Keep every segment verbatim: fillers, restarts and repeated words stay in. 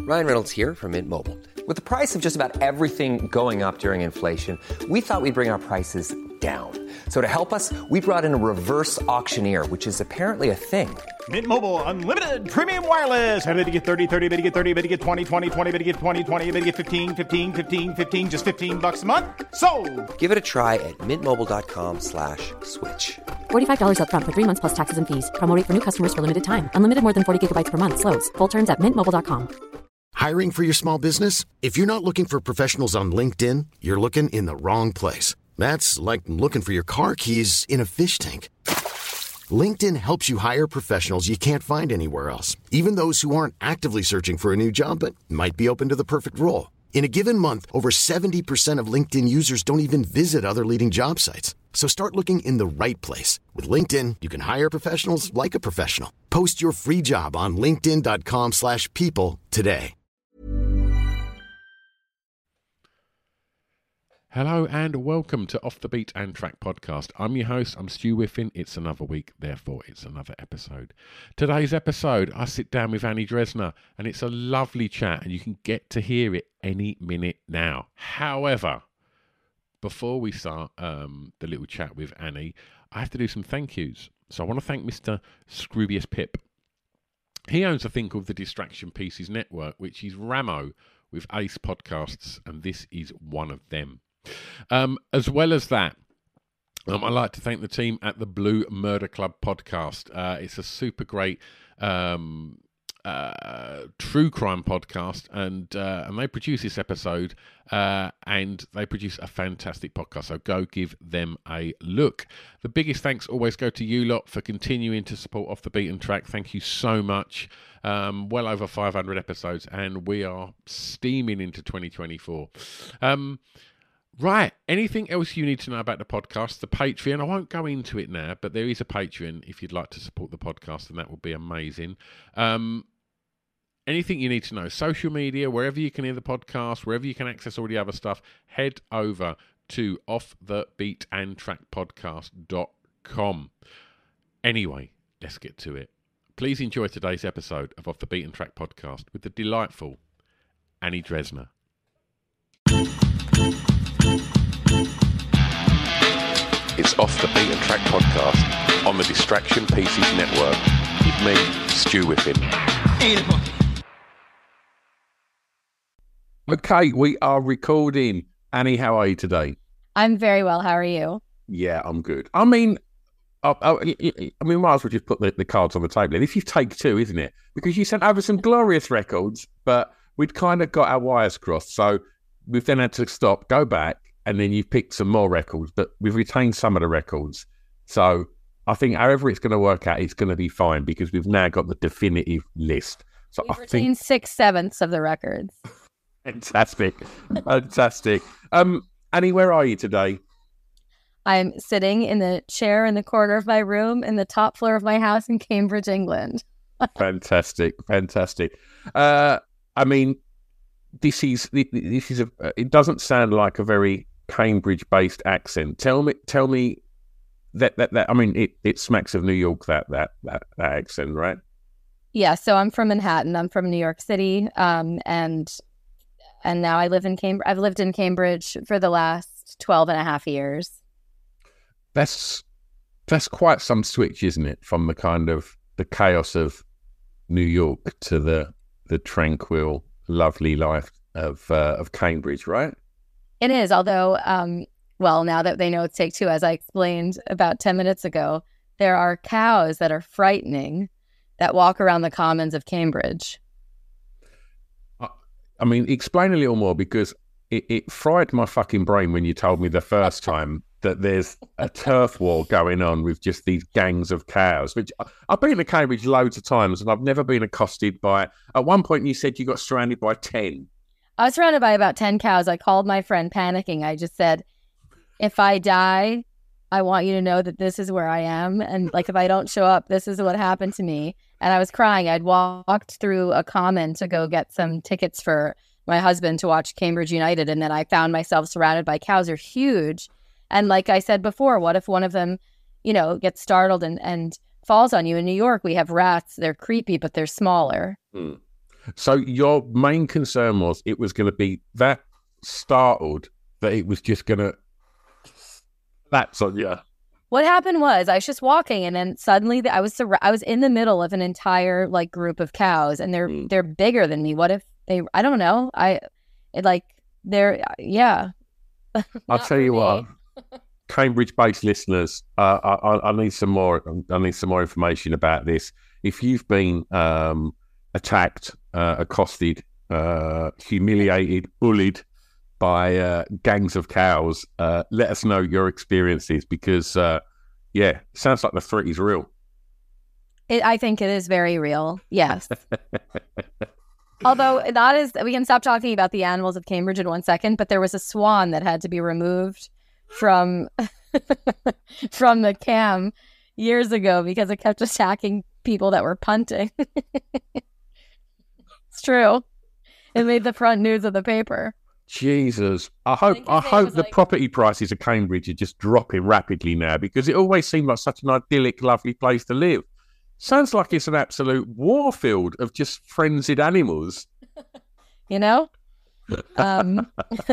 Ryan Reynolds here from Mint Mobile. With the price of just about everything going up during inflation, we thought we'd bring our prices down. So to help us, we brought in a reverse auctioneer, which is apparently a thing. Mint Mobile Unlimited Premium Wireless. How to get thirty, thirty, how to get thirty, how to get twenty, twenty, twenty, how to get twenty, twenty, how to get fifteen, fifteen, fifteen, fifteen, just fifteen bucks a month? Sold! Give it a try at mintmobile.com slash switch. forty-five dollars up front for three months plus taxes and fees. Promo rate for new customers for limited time. Unlimited more than forty gigabytes per month. Slows full terms at mint mobile dot com. Hiring for your small business? If you're not looking for professionals on LinkedIn, you're looking in the wrong place. That's like looking for your car keys in a fish tank. LinkedIn helps you hire professionals you can't find anywhere else, even those who aren't actively searching for a new job but might be open to the perfect role. In a given month, over seventy percent of LinkedIn users don't even visit other leading job sites. So start looking in the right place. With LinkedIn, you can hire professionals like a professional. Post your free job on linkedin.com slash people today. Hello and welcome to Off the Beat and Track podcast. I'm your host, I'm Stu Whiffin. It's another week, therefore it's another episode. Today's episode, I sit down with Annie Dresner and it's a lovely chat and you can get to hear it any minute now. However, before we start um, the little chat with Annie, I have to do some thank yous. So I want to thank Mister Scroobius Pip. He owns a thing called the Distraction Pieces Network, which is Ramo with Ace Podcasts, and this is one of them. Um, as well as that, um, I'd like to thank the team at the Blue Murder Club podcast. Uh, it's a super great um, uh, true crime podcast, and uh, and they produce this episode, uh, and they produce a fantastic podcast. So go give them a look. The biggest thanks always go to you lot for continuing to support Off the Beaten Track. Thank you so much. Um, well over five hundred episodes, and we are steaming into twenty twenty-four. Um, Right, anything else you need to know about the podcast, the Patreon? I won't go into it now, but there is a Patreon if you'd like to support the podcast, and that would be amazing. Um, anything you need to know, social media, wherever you can hear the podcast, wherever you can access all the other stuff, head over to off the beat and track podcast dot com. Anyway, let's get to it. Please enjoy today's episode of Off the Beaten Track podcast with the delightful Annie Dresner. It's Off the Beaten Track podcast on the Distraction Pieces Network with me, Stu Whiffin. Okay, we are recording. Annie, how are you today? I'm very well. How are you? Yeah, I'm good. I mean, I, I, I mean, might as well just put the, the cards on the table. And if you take two, isn't it? Because you sent over some glorious records, but we'd kind of got our wires crossed. So we've then had to stop, go back, and then you've picked some more records, but we've retained some of the records. So I think however it's going to work out, it's going to be fine because we've now got the definitive list. So We've I retained think six sevenths of the records. fantastic, fantastic. Um, Annie, where are you today? I'm sitting in the chair in the corner of my room in the top floor of my house in Cambridge, England. Fantastic, fantastic. Uh, I mean, this is this is a. It doesn't sound like a very Cambridge-based accent. Tell me, tell me that that, that I mean, it, it smacks of New York. That that that, that accent, right? Yeah. So I'm from Manhattan. I'm from New York City, um, and and now I live in Cambridge. I've lived in Cambridge for the last twelve and a half years. That's that's quite some switch, isn't it? From the kind of the chaos of New York to the the tranquil, lovely life of uh, of Cambridge, right? It is, although, um, well, now that they know it's Take Two, as I explained about ten minutes ago, there are cows that are frightening that walk around the commons of Cambridge. I, I mean, explain a little more, because it, it fried my fucking brain when you told me the first time that there's a turf war going on with just these gangs of cows, which I, I've been to Cambridge loads of times and I've never been accosted by. At one point you said you got surrounded by ten. I was surrounded by about ten cows. I called my friend panicking. I just said, if I die, I want you to know that this is where I am. And like, if I don't show up, this is what happened to me. And I was crying. I'd walked through a common to go get some tickets for my husband to watch Cambridge United. And then I found myself surrounded by cows. They're huge. And like I said before, what if one of them, you know, gets startled and, and falls on you? In New York, we have rats. They're creepy, but they're smaller. Hmm. So your main concern was it was going to be that startled that it was just going to lapse on you. What happened was I was just walking, and then suddenly the, I was sur- I was in the middle of an entire like group of cows, and they're Mm. they're bigger than me. What if they? I don't know. I it like they're yeah. I'll Not tell for you me. what, Cambridge-based listeners, uh, I, I, I need some more. I need some more information about this. If you've been um, attacked, uh, accosted, uh, humiliated, bullied by uh, gangs of cows, uh, let us know your experiences because, uh, yeah, sounds like the threat is real. It, I think it is very real. Yes. Although that is, we can stop talking about the animals of Cambridge in one second, but there was a swan that had to be removed from from the cam years ago because it kept attacking people that were punting. It's true. It made the front news of the paper. Jesus, I hope think his I name hope was, the like- property prices of Cambridge are just dropping rapidly now because it always seemed like such an idyllic, lovely place to live. Sounds like it's an absolute war field of just frenzied animals. You know? Um,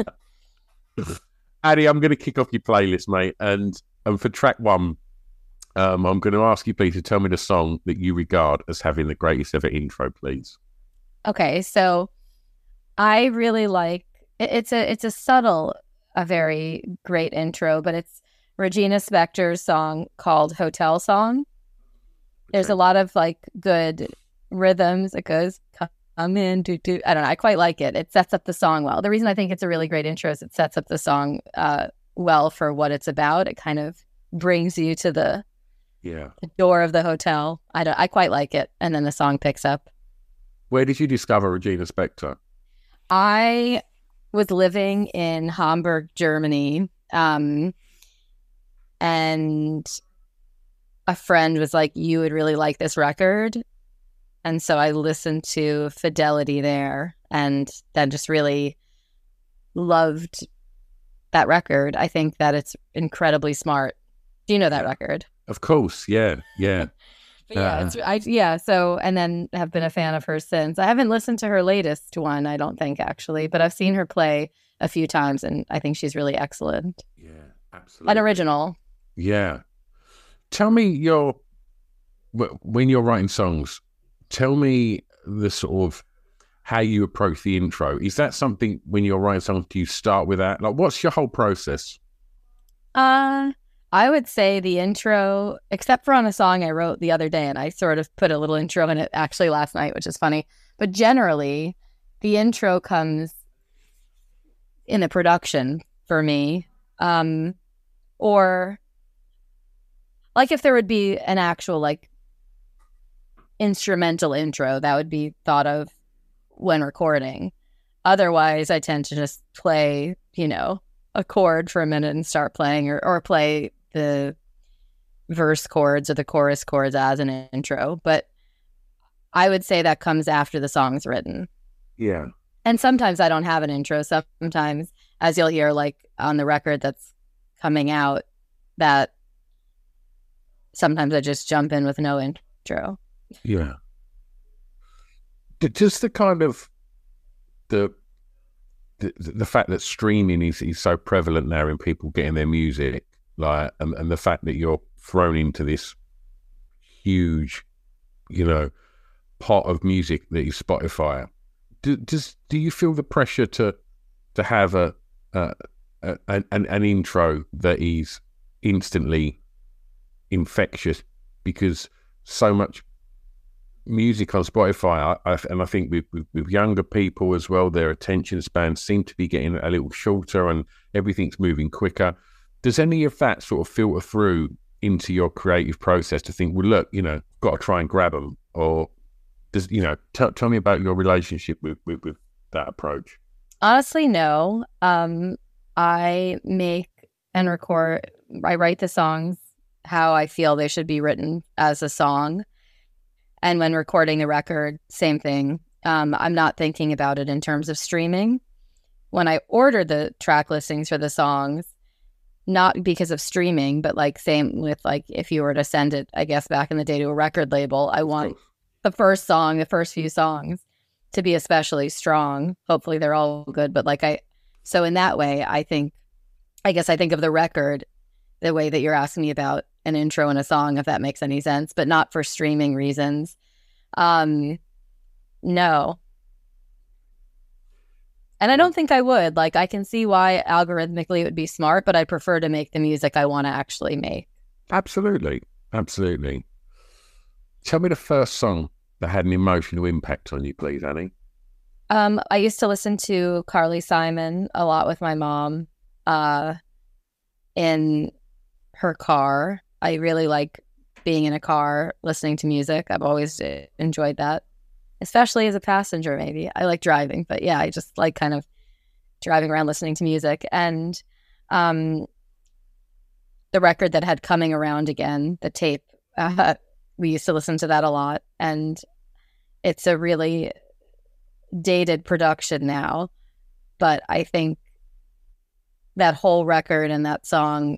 Addy, I'm going to kick off your playlist, mate, and and for track one, um, I'm going to ask you, please, to tell me the song that you regard as having the greatest ever intro, please. okay, so I really like it- it's a it's a subtle, a very great intro, but it's Regina Spektor's song called Hotel Song. There's a lot of like good rhythms. It goes come in, do do. I don't know. I quite like it. It sets up the song well. The reason I think it's a really great intro is it sets up the song uh, well for what it's about. It kind of brings you to the, Yeah. the door of the hotel. I don't. I quite like it, and then the song picks up. Where did you discover Regina Spektor? I was living in Hamburg, Germany, um, and a friend was like, "You would really like this record," and so I listened to Fidelity there, and then just really loved that record. I think that it's incredibly smart. Do you know that record? Of course, yeah, yeah. But yeah, Uh, it's, I, yeah. So, and then have been a fan of hers since. I haven't listened to her latest one, I don't think actually, but I've seen her play a few times, and I think she's really excellent. Yeah, absolutely. An original. Yeah. Tell me your, wh- when you're writing songs, tell me the sort of how you approach the intro. Is that something when you're writing songs, do you start with that? Like, what's your whole process? Uh, I would say the intro, except for on a song I wrote the other day, and I sort of put a little intro in it actually last night, which is funny. But generally, the intro comes in the production for me. Um, or like if there would be an actual like instrumental intro, that would be thought of when recording. Otherwise, I tend to just play, you know, a chord for a minute and start playing, or, or play the verse chords or the chorus chords as an intro. But I would say that comes after the song's written. Yeah. And sometimes I don't have an intro. Sometimes, as you'll hear, like on the record that's coming out, that sometimes I just jump in with no intro. Yeah. D- Just the kind of the the, the fact that streaming is, is so prevalent now in people getting their music, like, and, and the fact that you're thrown into this huge, you know, pot of music that is Spotify. Do, does do you feel the pressure to to have a, a, a an, an intro that is instantly infectious, because so much music on Spotify, I, I, and I think with, with, with younger people as well, their attention spans seem to be getting a little shorter and everything's moving quicker. Does any of that sort of filter through into your creative process to think, well, look, you know, got to try and grab them? Or does, you know, t- tell me about your relationship with, with, with that approach. Honestly, no. Um, I make and record, I write the songs how I feel they should be written as a song. And when recording the record, same thing. Um, I'm not thinking about it in terms of streaming. When I order the track listings for the songs, not because of streaming, but like same with like if you were to send it, I guess back in the day, to a record label, I want the first song, the first few songs to be especially strong. Hopefully they're all good, but like I, so in that way, I think, I guess I think of the record the way that you're asking me about an intro and a song, if that makes any sense, but not for streaming reasons. Um, no. And I don't think I would. Like, I can see why algorithmically it would be smart, but I prefer to make the music I want to actually make. Absolutely. Absolutely. Tell me the first song that had an emotional impact on you, please, Annie. Um, I used to listen to Carly Simon a lot with my mom uh, in her car. I really like being in a car, listening to music. I've always enjoyed that, especially as a passenger, maybe. I like driving, but yeah, I just like kind of driving around listening to music. And um, the record that had Coming Around Again, the tape, uh, we used to listen to that a lot. And it's a really dated production now, but I think that whole record and that song,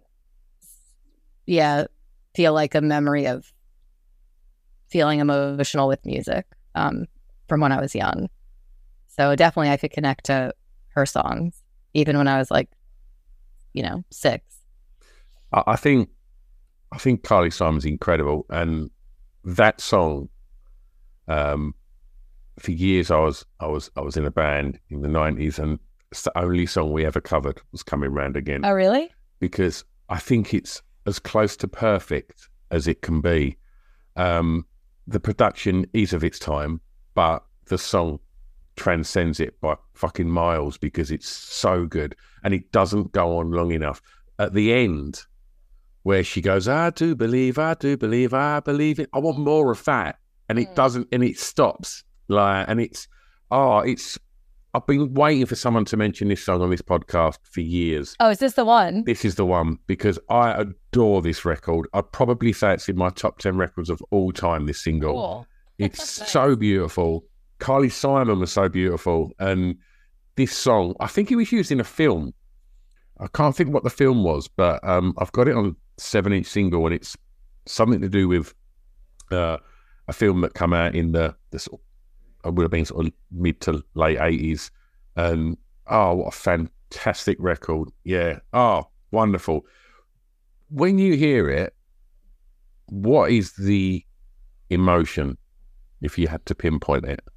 yeah, feel like a memory of feeling emotional with music um, from when I was young. So definitely I could connect to her songs, even when I was like, you know, six. I, I think I think Carly Simon's incredible, and that song, um, for years I was I was I was in a band in the nineties, and it's the only song we ever covered was Coming Round Again. Oh, really? Because I think it's as close to perfect as it can be. Um, the production is of its time, but the song transcends it by fucking miles because it's so good, and it doesn't go on long enough. At the end, where she goes, I do believe, I do believe, I believe it. I want more of that. And it mm. doesn't, and it stops. Like, and it's, oh, it's, I've been waiting for someone to mention this song on this podcast for years. Oh, is this the one? This is the one, because I adore this record. I'd probably say it's in my top ten records of all time, this single. Cool. It's so beautiful. Carly Simon was so beautiful. And this song, I think it was used in a film. I can't think what the film was, but um, I've got it on seven-inch single, and it's something to do with uh, a film that came out in the, the sort of, it would have been sort of mid to late eighties. And oh, what a fantastic record. Yeah. Oh, wonderful. When you hear it, what is the emotion, if you had to pinpoint it?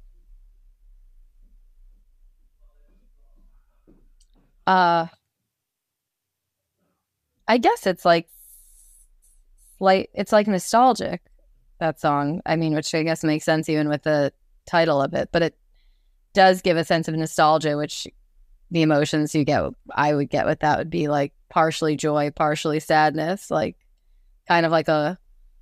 Uh, I guess it's like, like it's like nostalgic, that song. I mean, which I guess makes sense even with the title of it, but it does give a sense of nostalgia, which the emotions you get, I would get with that would be like partially joy, partially sadness, like kind of like a...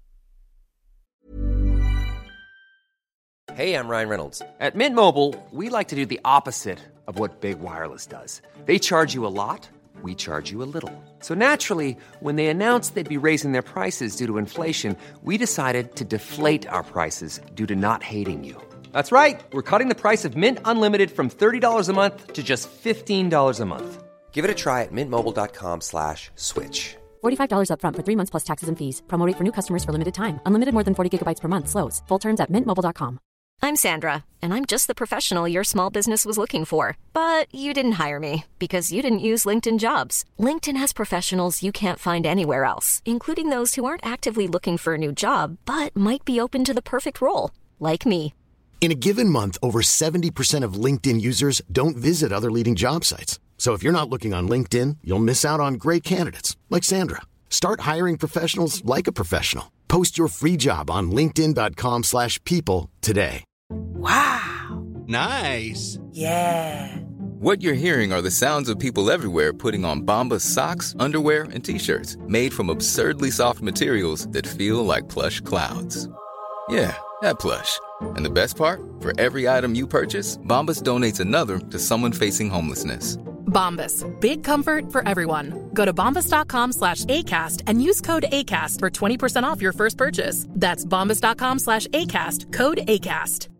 Hey, I'm Ryan Reynolds. At Mint Mobile, we like to do the opposite of what Big Wireless does. They charge you a lot, we charge you a little. So naturally, when they announced they'd be raising their prices due to inflation, we decided to deflate our prices due to not hating you. That's right. We're cutting the price of Mint Unlimited from thirty dollars a month to just fifteen dollars a month. Give it a try at mintmobile.com slash switch. forty-five dollars up front for three months plus taxes and fees. Promo rate for new customers for limited time. Unlimited more than forty gigabytes per month. Slows full terms at mint mobile dot com. I'm Sandra, and I'm just the professional your small business was looking for. But you didn't hire me because you didn't use LinkedIn Jobs. LinkedIn has professionals you can't find anywhere else, including those who aren't actively looking for a new job, but might be open to the perfect role, like me. In a given month, over seventy percent of LinkedIn users don't visit other leading job sites. So if you're not looking on LinkedIn, you'll miss out on great candidates like Sandra. Start hiring professionals like a professional. Post your free job on linkedin dot com slash people today. Wow. Nice. Yeah. What you're hearing are the sounds of people everywhere putting on Bombas socks, underwear, and T-shirts made from absurdly soft materials that feel like plush clouds. Yeah, that plush. And the best part? For every item you purchase, Bombas donates another to someone facing homelessness. Bombas. Big comfort for everyone. Go to bombas.com slash ACAST and use code ACAST for twenty percent off your first purchase. That's bombas.com slash ACAST. Code ACAST.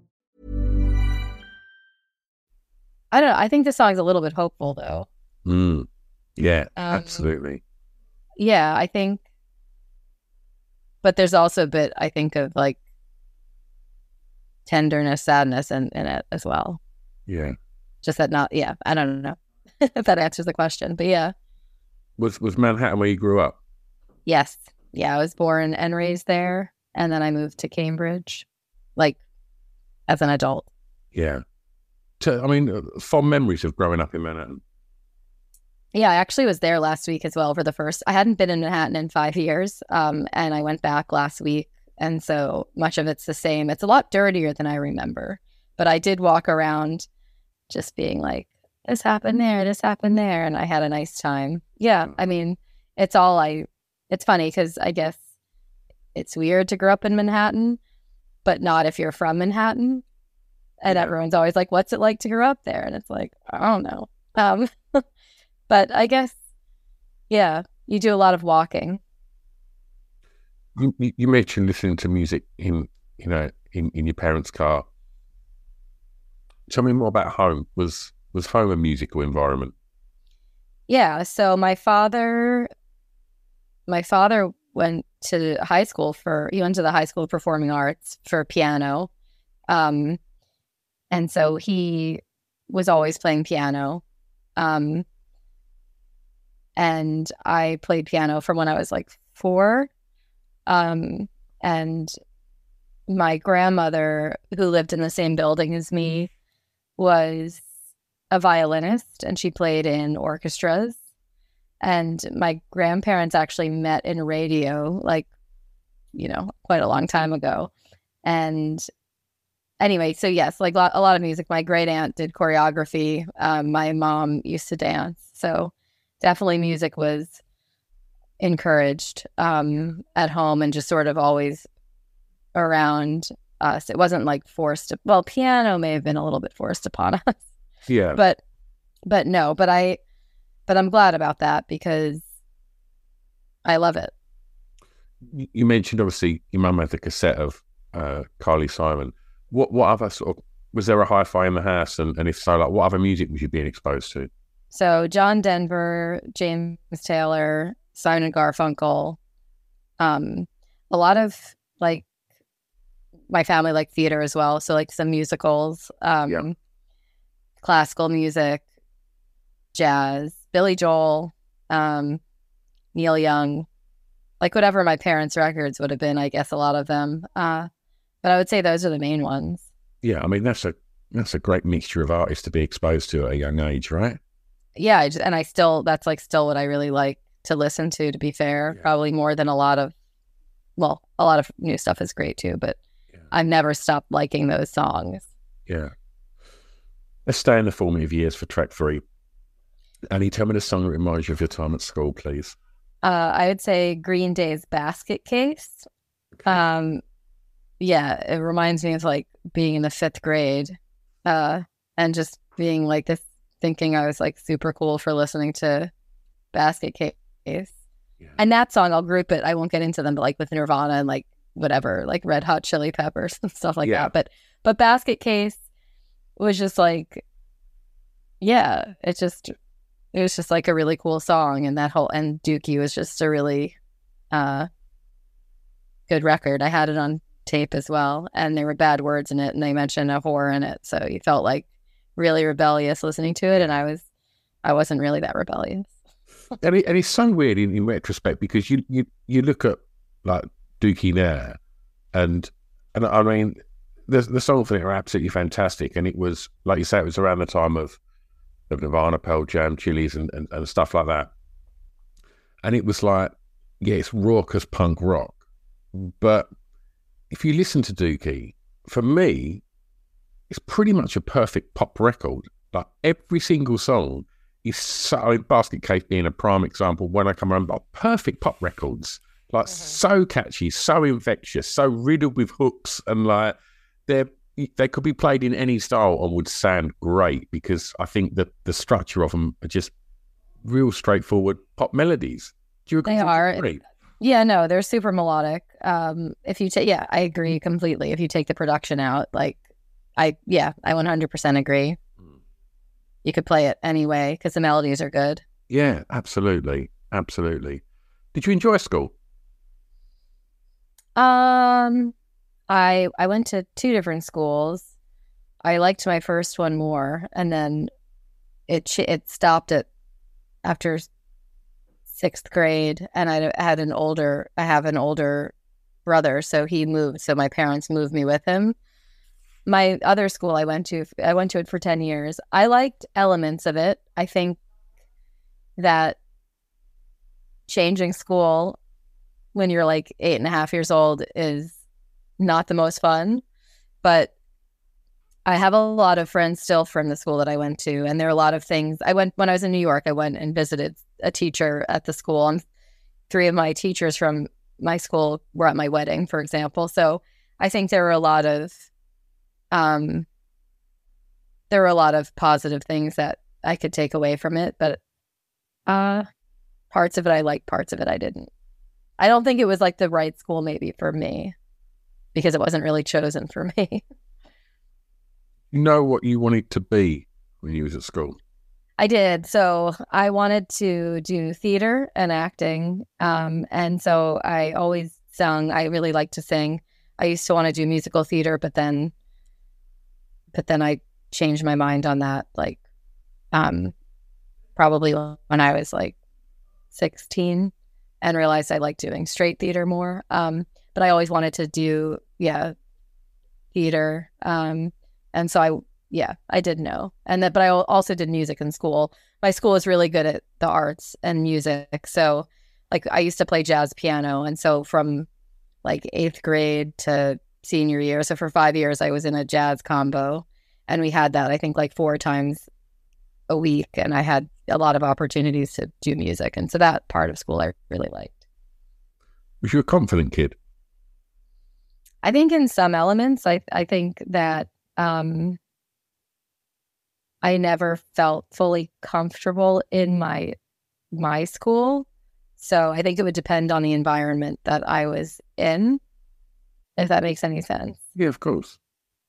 I don't know. I think this song's a little bit hopeful, though. Mm. Yeah, um, absolutely. Yeah, I think. But there's also a bit, I think, of like tenderness, sadness in, in it as well. Yeah. Just that not, yeah, I don't know if that answers the question, but yeah. Was was Manhattan where you grew up? Yes. Yeah, I was born and raised there, and then I moved to Cambridge, like, as an adult. Yeah. So, I mean, fond memories of growing up in Manhattan. Yeah, I actually was there last week as well for the first. I hadn't been in Manhattan in five years, um, and I went back last week, and so much of it's the same. It's a lot dirtier than I remember, but I did walk around just being like, this happened there, this happened there, and I had a nice time. Yeah, I mean, it's all I, it's funny because I guess it's weird to grow up in Manhattan, but not if you're from Manhattan. And Yeah. everyone's always like, what's it like to grow up there? And it's like, I don't know. Um, but I guess, yeah, you do a lot of walking. You, you you mentioned listening to music in, you know, in, in your parents' car. Tell me more about home. Was was home a musical environment? Yeah. So my father, my father went to high school for, he went to the High School of Performing Arts for piano. Um, and so he was always playing piano. Um, and I played piano from when I was like four. Um, and my grandmother, who lived in the same building as me, was a violinist, and she played in orchestras. And my grandparents actually met in radio, like, you know, quite a long time ago. And anyway, so yes, like lo- a lot of music. My great aunt did choreography. Um, my mom used to dance. So definitely music was encouraged um, at home and just sort of always around us. It wasn't like forced. To, well, piano may have been a little bit forced upon us. Yeah. But, but no, but I, but I'm glad about that because I love it. You you mentioned obviously your mum had the cassette of uh, Carly Simon. What what other sort of, was there a hi-fi in the house? And, and if so, like what other music was you being exposed to? So John Denver, James Taylor, Simon and Garfunkel, um, a lot of like my family liked theater as well. So like some musicals, um, Yeah. classical music, jazz, Billy Joel, um, Neil Young, like whatever my parents' records would have been, I guess a lot of them. Uh, but I would say those are the main ones. Yeah, I mean that's a that's a great mixture of artists to be exposed to at a young age, right? Yeah, I just, and I still, that's like still what I really like to listen to, to be fair, Yeah. probably more than a lot of, well, a lot of new stuff is great too, but Yeah. I've never stopped liking those songs. Yeah. Let's stay in the formative years for track three. Annie, tell me the song that reminds you of your time at school, please. Uh, I would say Green Day's Basket Case. Um, yeah, it reminds me of like being in the fifth grade uh, and just being like this, thinking I was like super cool for listening to Basket Case. Yeah. And that song, I'll group it. I won't get into them, but like with Nirvana and like whatever, like Red Hot Chili Peppers and stuff like Yeah. that. But but Basket Case was just like, yeah, it just it was just like a really cool song, and that whole and Dookie was just a really uh good record. I had it on tape as well, and there were bad words in it, and they mentioned a whore in it, so you felt like really rebellious listening to it, and I was I wasn't really that rebellious. And, it, and it's so weird in, in retrospect because you, you you look at like Dookie now, and and I mean the the songs in it are absolutely fantastic, and it was like you say, it was around the time of, of Nirvana, Pearl Jam, Chili's, and, and, and stuff like that, and it was like, yeah, it's raucous punk rock, but if you listen to Dookie, for me, it's pretty much a perfect pop record. Like every single song is so, I mean, Basket Case being a prime example, When I Come Around, but perfect pop records. Like Mm-hmm. so catchy, so infectious, so riddled with hooks, and like they're they could be played in any style and would sound great because I think that the structure of them are just real straightforward pop melodies. Do you agree? They Do you are. agree? Yeah, no, they're super melodic. Um, if you take, yeah, I agree completely. If you take the production out, like, I, yeah, I one hundred percent agree. You could play it anyway because the melodies are good. Yeah, absolutely, absolutely. Did you enjoy school? Um, I I went to two different schools. I liked my first one more, and then it ch- it stopped at after sixth grade, and I had an older I have an older brother, so he moved. So my parents moved me with him. My other school I went to, I went to it for ten years. I liked elements of it. I think that changing school when you're like eight and a half years old is not the most fun, but I have a lot of friends still from the school that I went to, and there are a lot of things. I went when I was in New York. I went and visited a teacher at the school, and three of my teachers from my school were at my wedding, for example. So I think there were a lot of, um, there were a lot of positive things that I could take away from it. But uh, parts of it I liked, parts of it I didn't. I don't think it was like the right school maybe for me, because it wasn't really chosen for me. You know what you wanted to be when you was at school? I did. So I wanted to do theater and acting. Um, and so I always sung. I really like to sing. I used to want to do musical theater, but then, but then I changed my mind on that. Like, um, probably when I was like sixteen, and realized I liked doing straight theater more. Um, but I always wanted to do, yeah, theater. Um, and so I, yeah, I did know. And that, but I also did music in school. My school is really good at the arts and music. So like I used to play jazz piano. And so from like eighth grade to senior year, so for five years, I was in a jazz combo, and we had that, I think, like four times a week. And I had a lot of opportunities to do music. And so that part of school I really liked. Was you a confident kid? I think in some elements, I, I think that, um, I never felt fully comfortable in my my school. So I think it would depend on the environment that I was in, if that makes any sense. Yeah, of course.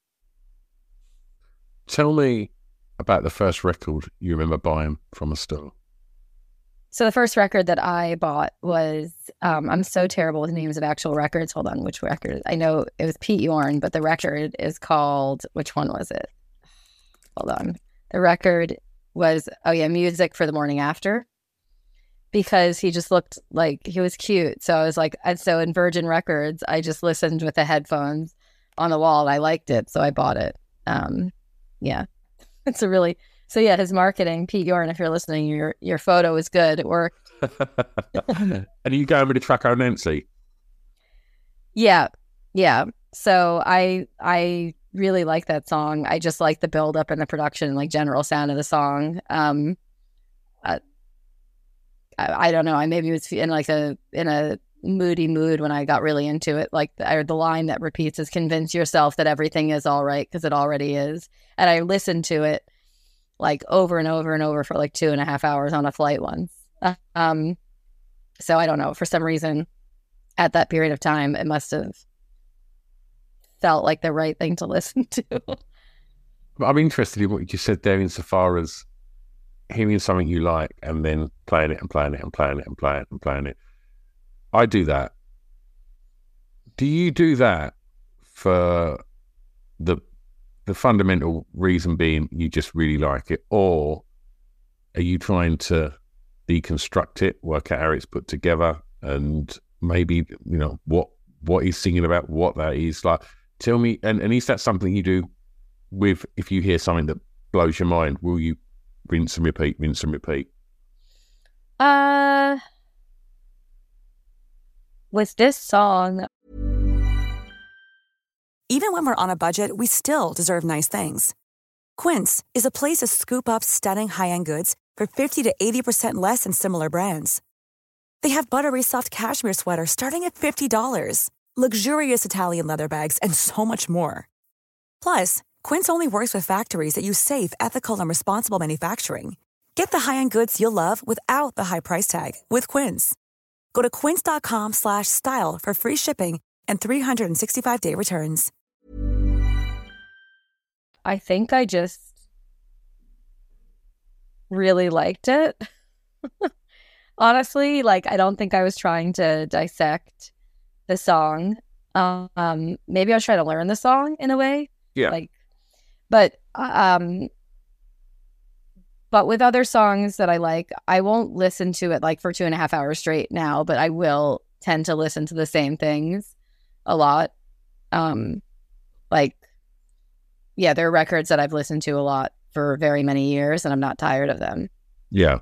Tell me about the first record you remember buying from a store. So the first record that I bought was, um, I'm so terrible with names of actual records. Hold on, which record? I know it was Pete Yorn, but the record is called, which one was it? Hold on. The record was, oh yeah, Music for the Morning After, because he just looked like he was cute. So I was like, and so in Virgin Records, I just listened with the headphones on the wall, and I liked it, so I bought it. Um, yeah, it's a really, so yeah, his marketing, Pete Yorn, if you're listening, your your photo is good. It worked. And are you going with the track "Oh Nancy"? Yeah, yeah. So I I. really like that song. I just like the build up and the production, like general sound of the song. Um, uh, I, I don't know. I maybe was in like a in a moody mood when I got really into it. Like the, the line that repeats is "Convince yourself that everything is all right because it already is." And I listened to it like over and over and over for like two and a half hours on a flight once. Uh, um, so I don't know. For some reason, at that period of time, it must have felt like the right thing to listen to. I'm interested in what you just said there, insofar as hearing something you like and then playing it and playing it and playing it and playing it and playing it. I do that. Do you do that for the the fundamental reason being you just really like it, or are you trying to deconstruct it, work out how it's put together, and maybe, you know, what what he's singing about, what that is like? Tell me, and, and is that something you do with, if you hear something that blows your mind, will you rinse and repeat, rinse and repeat? Uh, with this song. Even when we're on a budget, we still deserve nice things. Quince is a place to scoop up stunning high-end goods for fifty to eighty percent less than similar brands. They have buttery soft cashmere sweaters starting at fifty dollars. Luxurious Italian leather bags, and so much more. Plus, Quince only works with factories that use safe, ethical, and responsible manufacturing. Get the high-end goods you'll love without the high price tag with Quince. Go to quince.com slash style for free shipping and three sixty-five day returns. I think I just really liked it. Honestly, like, I don't think I was trying to dissect the song. Um, maybe I'll try to learn the song in a way. Yeah. Like, but um, but with other songs that I like, I won't listen to it like for two and a half hours straight now, but I will tend to listen to the same things a lot. Um, like, yeah, there are records that I've listened to a lot for very many years, and I'm not tired of them. Yeah.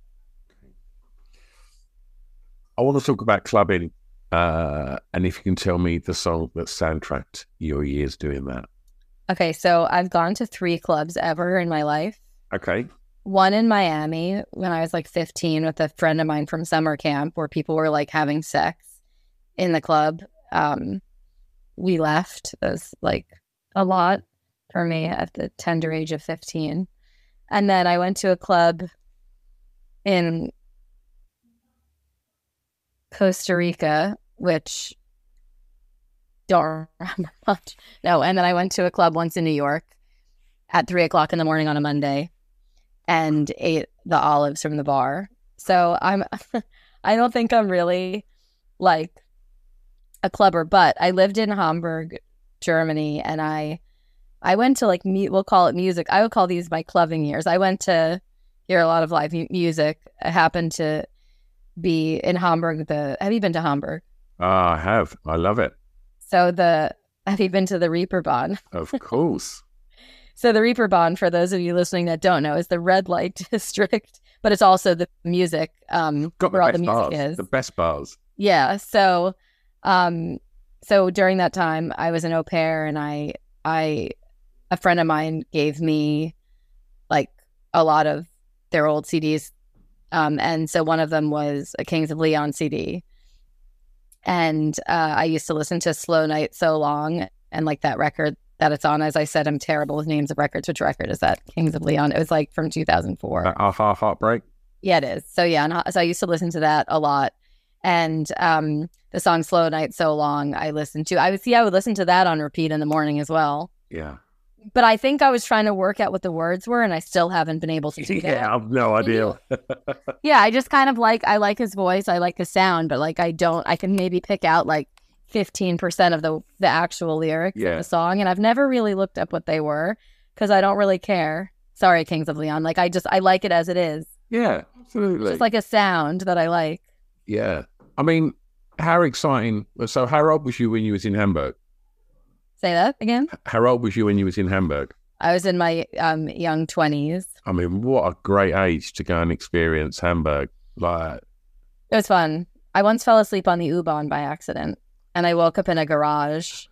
I want to talk about clubbing, uh, and if you can tell me the song that soundtracked your years doing that. Okay, so I've gone to three clubs ever in my life. Okay. One in Miami when I was like fifteen with a friend of mine from summer camp where people were like having sex in the club. Um, we left. It was like a lot for me at the tender age of fifteen. And then I went to a club in Costa Rica, which don't remember much. No, and then I went to a club once in New York at three o'clock in the morning on a Monday and ate the olives from the bar. So I'm, I don't think I'm really like a clubber, but I lived in Hamburg, Germany, and I, I went to like, mu- we'll call it music. I would call these my clubbing years. I went to hear a lot of live mu- music. I happened to be in Hamburg. The have you been to Hamburg? Ah, I have. I love it. So the have you been to the Reeperbahn? Of course. So the Reeperbahn, for those of you listening that don't know, is the red light district, but it's also the music. Um, Got the where all best the music bars. is. The best bars. Yeah. So, um, so during that time, I was an au pair, and I, I, a friend of mine gave me like a lot of their old C Ds. Um, and so one of them was a Kings of Leon C D. And uh, I used to listen to Slow Night So Long, and like that record that it's on. As I said, I'm terrible with names of records. Which record is that? Kings of Leon. It was like from two thousand four. Uh, half, half, Heartbreak. Yeah, it is. So yeah, and so I used to listen to that a lot. And um, the song Slow Night So Long, I listened to. I would see, I would listen to that on repeat in the morning as well. Yeah. But I think I was trying to work out what the words were, and I still haven't been able to do that. Yeah, I've no idea. Yeah, I just kind of like, I like his voice, I like his sound, but like I don't, I can maybe pick out like fifteen percent of the the actual lyrics Yeah. of the song, and I've never really looked up what they were because I don't really care. Sorry, Kings of Leon. Like I just, I like it as it is. Yeah, absolutely. It's just like a sound that I like. Yeah. I mean, how exciting. So how old was you when you was in Hamburg? Say that again? How old was you when you was in Hamburg? I was in my um, young twenties. I mean, what a great age to go and experience Hamburg. Like, It was fun. I once fell asleep on the U-Bahn by accident, and I woke up in a garage.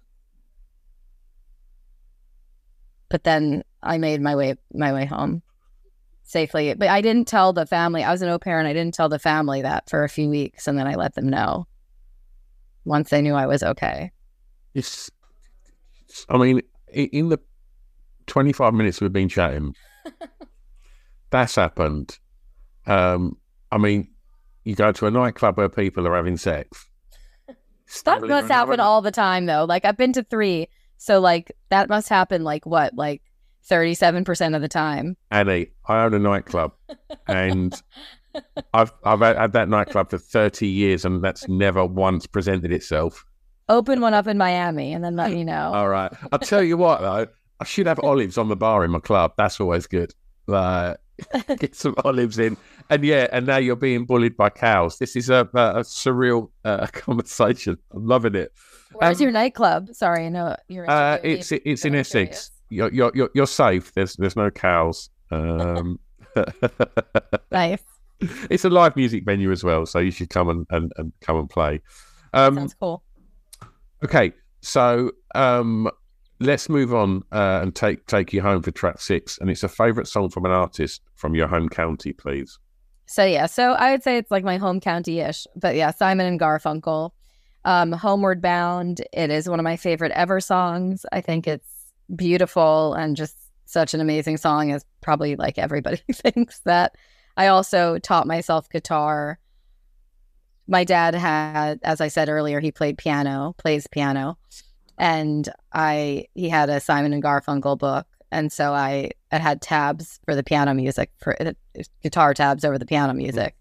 But then I made my way my way home safely. But I didn't tell the family. I was an au pair, and I didn't tell the family that for a few weeks, and then I let them know once they knew I was okay. it's, I mean, i- in the twenty-five minutes we've been chatting, that's happened. Um, I mean, you go to a nightclub where people are having sex. That must happen all the time, though. Like, I've been to three, so, like, that must happen, like, what, like, thirty-seven percent of the time. Annie, I own a nightclub, and I've I've had had that nightclub for thirty years, and that's never once presented itself. Open one up in Miami, and then let me know. All right. I'll tell you what, though. I should have olives on the bar in my club. That's always good. Like, get some olives in. And yeah, and now you're being bullied by cows. This is a, a, a surreal uh, conversation. I'm loving it. Where's Um, your nightclub? Sorry, I know you're Uh, interviewing it's me, it's but in I'm Essex. curious. You're you're you're, you're safe. There's there's no cows. Um, Nice. It's a live music venue as well, so you should come and, and, and come and play. Um, Sounds cool. Okay, so um, let's move on uh, and take take you home for track six, and it's a favourite song from an artist from your home county, please. So yeah, so I would say it's like my home county-ish, but yeah, Simon and Garfunkel, um, Homeward Bound. It is one of my favorite ever songs. I think it's beautiful and just such an amazing song, as probably like everybody thinks that. I also taught myself guitar. My dad had, as I said earlier, he played piano, plays piano, and I he had a Simon and Garfunkel book, and so I, I had tabs for the piano music, for uh, guitar tabs over the piano music,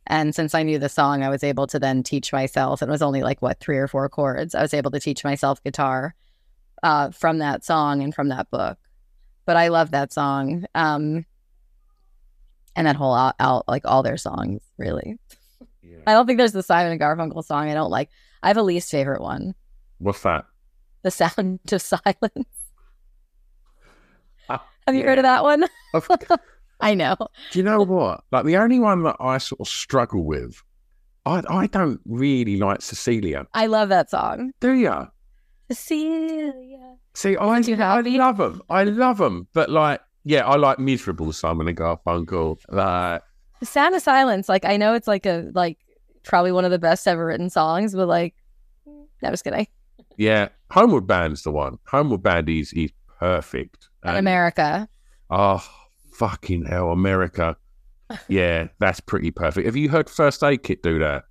And since I knew the song, I was able to then teach myself. And it was only like, what, three or four chords. I was able to teach myself guitar uh, from that song and from that book. But I love that song. Um, and that whole out, out, like all their songs, really. Yeah. I don't think there's the Simon and Garfunkel song I don't like. I have a least favorite one. What's that? The Sound of Silence. Uh, have you yeah. heard of that one? Of, I know. Do you know what? Like the only one that I sort of struggle with, I I don't really like Cecilia. I love that song. Do you? Cecilia. See, I, I love them. I love them. But like, yeah, I like Miserable Simon and Garfunkel. Like, The Sound of Silence, like I know it's like a like probably one of the best ever written songs, but like, no, just kidding. Yeah, Homeward Bound's the one. Homeward Bound is is perfect. And America. Oh, fucking hell, America. Yeah, that's pretty perfect. Have you heard First Aid Kit do that?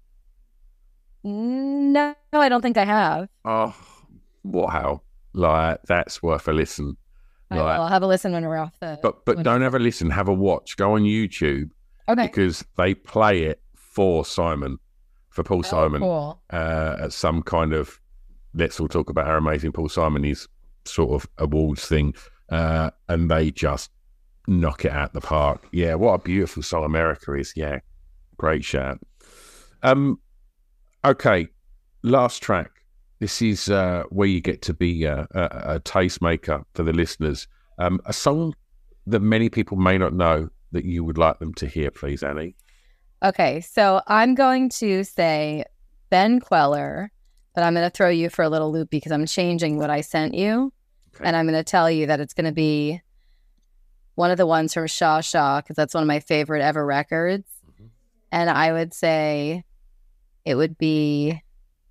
No, I don't think I have. Oh, wow. Like, that's worth a listen. I Like, will. I'll have a listen when we're off the... But but don't have a listen, have a watch. Go on YouTube. Okay. Because they play it for Simon, for Paul Oh, Simon. cool. Uh, at some kind of, let's all talk about how amazing Paul Simon is sort of awards thing. Uh, and they just knock it out the park. Yeah, what a beautiful song America is. Yeah, great shout. Um, okay, last track. This is uh, where you get to be a, a, a tastemaker for the listeners. Um, a song that many people may not know that you would like them to hear, please, Annie. Okay, so I'm going to say Ben Queller, but I'm going to throw you for a little loop because I'm changing what I sent you. Okay. And I'm going to tell you that it's going to be one of the ones from Shaw Shaw, because that's one of my favorite ever records. Mm-hmm. And I would say it would be,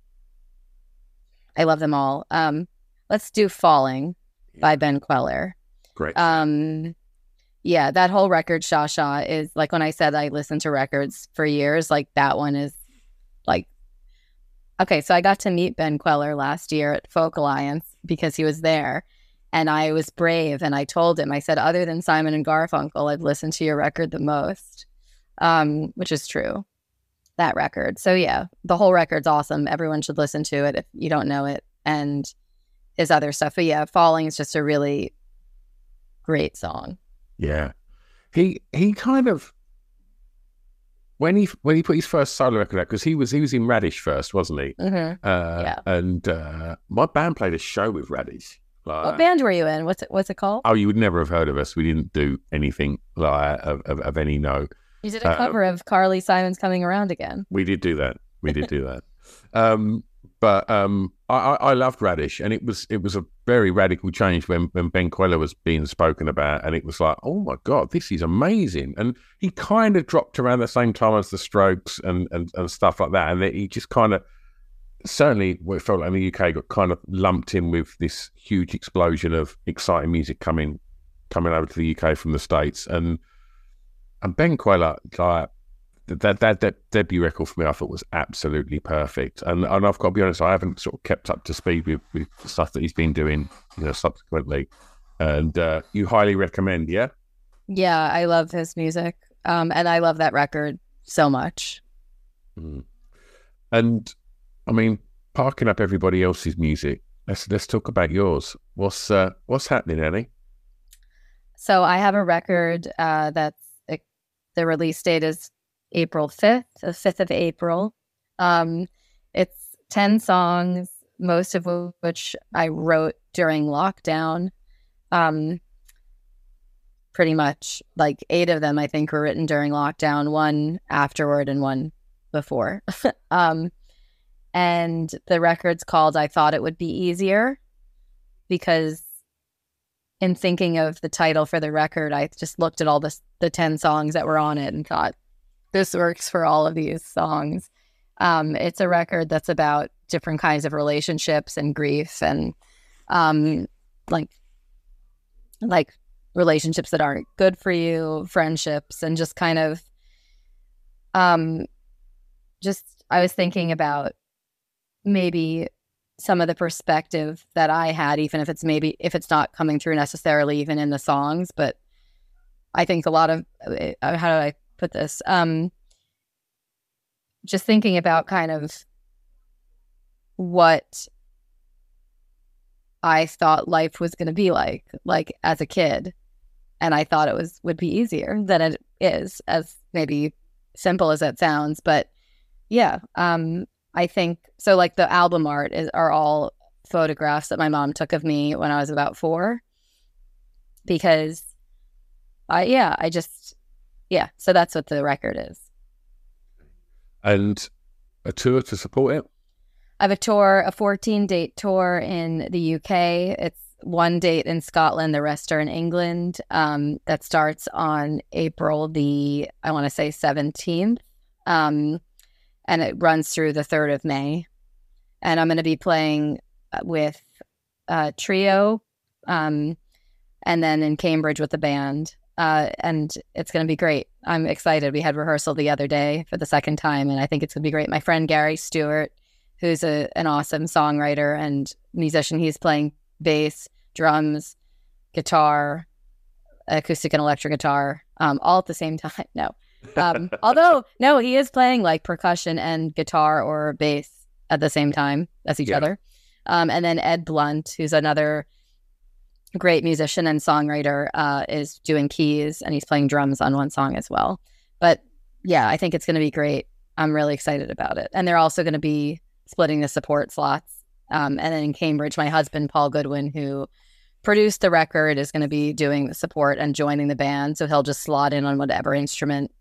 I love them all. Um, let's do Falling yeah. by Ben Queller. Great. Um, yeah, that whole record, Shaw Shaw, is like when I said I listened to records for years, like that one is like, okay, so I got to meet Ben Queller last year at Folk Alliance because he was there. And I was brave and I told him, I said, other than Simon and Garfunkel, I've listened to your record the most, um, which is true, that record. So yeah, the whole record's awesome. Everyone should listen to it if you don't know it, and his other stuff. But yeah, Falling is just a really great song. Yeah. He he kind of, when he when he put his first solo record out, because he was he was in Radish first, wasn't he? Mm-hmm. Uh, yeah. And uh, my band played a show with Radish. Like, what band were you in? What's it What's it called? Oh, you would never have heard of us. We didn't do anything like of, of, of any note. You did a uh, cover of Carly Simon's Coming Around Again. We did do that. We did do that. Um, but um, I, I, I loved Radish, and it was it was a very radical change when, when Ben Queller was being spoken about, and it was like, oh my God, this is amazing. And he kind of dropped around the same time as the Strokes and, and, and stuff like that, and he just kind of, certainly what it felt like in the U K, got kind of lumped in with this huge explosion of exciting music coming coming over to the U K from the States. And and Ben Queller, like, that, that that debut record for me, I thought was absolutely perfect. And and I've got to be honest, I haven't sort of kept up to speed with, with the stuff that he's been doing, you know, subsequently. And uh, you highly recommend, yeah? Yeah, I love his music. Um, and I love that record so much. Mm. And I mean, parking up everybody else's music, let's let's talk about yours. What's uh, what's happening, Annie? So I have a record uh, that's uh, the release date is April fifth, the fifth of April. Um, it's ten songs, most of which I wrote during lockdown. Um, pretty much, like eight of them I think were written during lockdown, one afterward and one before. um, And the record's called I Thought It Would Be Easier, because in thinking of the title for the record, I just looked at all the, the ten songs that were on it and thought, this works for all of these songs. Um, it's a record that's about different kinds of relationships and grief and um, like, like relationships that aren't good for you, friendships, and just kind of um, just, I was thinking about maybe some of the perspective that I had, even if it's maybe, if it's not coming through necessarily even in the songs, but I think a lot of, uh, how do I put this? Um, just thinking about kind of what I thought life was going to be like, like as a kid. And I thought it was would be easier than it is, as maybe simple as that sounds. But yeah, um, I think so. Like the album art is are all photographs that my mom took of me when I was about four. Because I, yeah, I just, yeah. So that's what the record is. And a tour to support it? I have a tour, a fourteen date tour in the U K. It's one date in Scotland, the rest are in England. Um, that starts on April the, I want to say seventeenth. Um, and it runs through the third of May. And I'm going to be playing with a trio, um, and then in Cambridge with the band. Uh, and it's going to be great. I'm excited. We had rehearsal the other day for the second time, and I think it's going to be great. My friend Gary Stewart, who's a, an awesome songwriter and musician, he's playing bass, drums, guitar, acoustic and electric guitar, um, all at the same time. No. Um, although, no, he is playing like percussion and guitar or bass at the same time as each yeah. other. Um, and then Ed Blunt, who's another great musician and songwriter, uh, is doing keys, and he's playing drums on one song as well. But yeah, I think it's going to be great. I'm really excited about it. And they're also going to be splitting the support slots. Um, and then in Cambridge, my husband, Paul Goodwin, who produced the record, is going to be doing the support and joining the band. So he'll just slot in on whatever instrument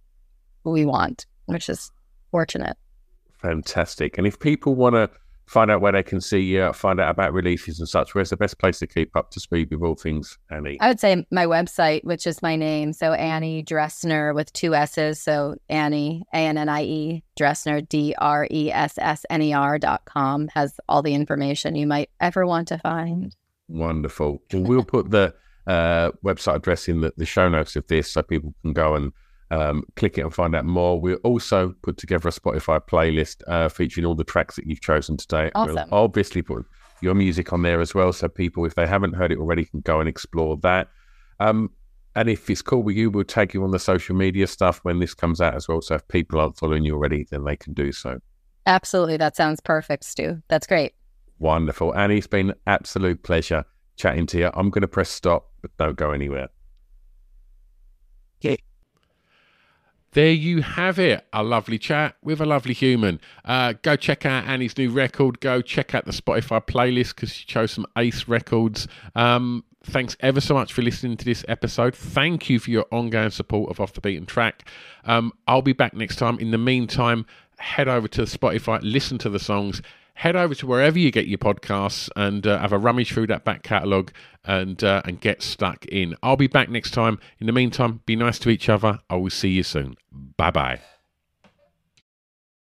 we want, which is fortunate. Fantastic. And if people want to find out where they can see you, find out about releases and such, where's the best place to keep up to speed with all things Annie? I would say my website, which is my name. So Annie Dressner with two S's. So Annie, A N N I E, Dressner, D R E S S N E R dot com, has all the information you might ever want to find. Wonderful. Well, we'll put the uh, website address in the, the show notes of this so people can go and Um, click it and find out more. We'll also put together a Spotify playlist uh, featuring all the tracks that you've chosen today. Awesome. We'll obviously put your music on there as well, so people, if they haven't heard it already, can go and explore that. Um, and if it's cool with you, we'll tag you on the social media stuff when this comes out as well. So if people aren't following you already, then they can do so. Absolutely. That sounds perfect, Stu. That's great. Wonderful. Annie, it's been an absolute pleasure chatting to you. I'm going to press stop, but don't go anywhere. Okay. There you have it, a lovely chat with a lovely human. Uh, go check out Annie's new record. Go check out the Spotify playlist because she chose some ace records. Um, thanks ever so much for listening to this episode. Thank you for your ongoing support of Off the Beaten Track. Um, I'll be back next time. In the meantime, head over to Spotify, listen to the songs. Head over to wherever you get your podcasts and uh, have a rummage through that back catalogue and uh, and get stuck in. I'll be back next time. In the meantime, be nice to each other. I will see you soon. Bye-bye.